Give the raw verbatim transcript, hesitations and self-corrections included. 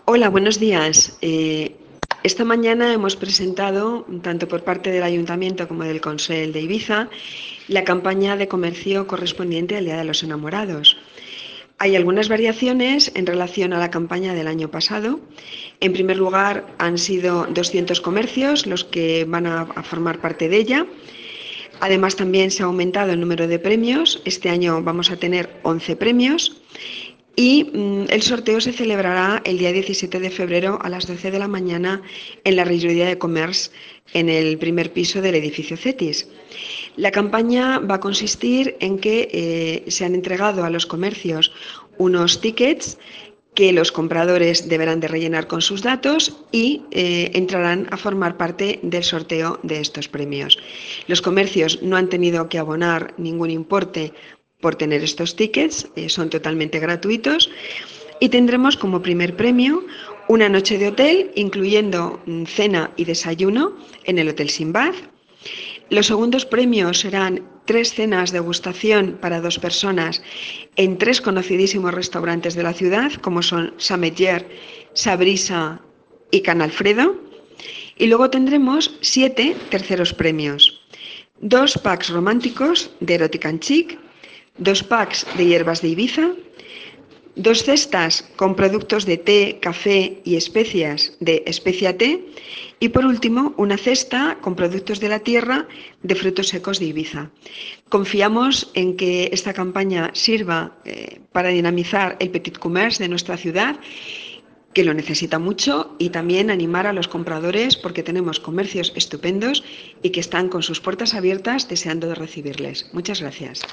Hola, buenos días. Eh, esta mañana hemos presentado, tanto por parte del Ayuntamiento como del Consell de Ibiza, la campaña de comercio correspondiente al Día de los Enamorados. Hay algunas variaciones en relación a la campaña del año pasado. En primer lugar, han sido doscientos comercios los que van a, a formar parte de ella. Además, también se ha aumentado el número de premios. Este año vamos a tener once premios. Y mmm, el sorteo se celebrará el día diecisiete de febrero a las doce de la mañana en la regidoria de Comerç, en el primer piso del edificio Cetis. La campaña va a consistir en que eh, se han entregado a los comercios unos tickets que los compradores deberán de rellenar con sus datos y eh, entrarán a formar parte del sorteo de estos premios. Los comercios no han tenido que abonar ningún importe por tener estos tickets, eh, son totalmente gratuitos, y tendremos como primer premio una noche de hotel, incluyendo mm, cena y desayuno en el Hotel Simbad. Los segundos premios serán tres cenas de degustación para dos personas en tres conocidísimos restaurantes de la ciudad, como son Sameller, Sabrisa y Can Alfredo. Y luego tendremos siete terceros premios. Dos packs románticos de Erotic and Chic, dos packs de hierbas de Ibiza, dos cestas con productos de té, café y especias de Especia Té y, por último, una cesta con productos de la tierra de frutos secos de Ibiza. Confiamos en que esta campaña sirva eh, para dinamizar el petit commerce de nuestra ciudad, que lo necesita mucho, y también animar a los compradores porque tenemos comercios estupendos y que están con sus puertas abiertas deseando de recibirles. Muchas gracias.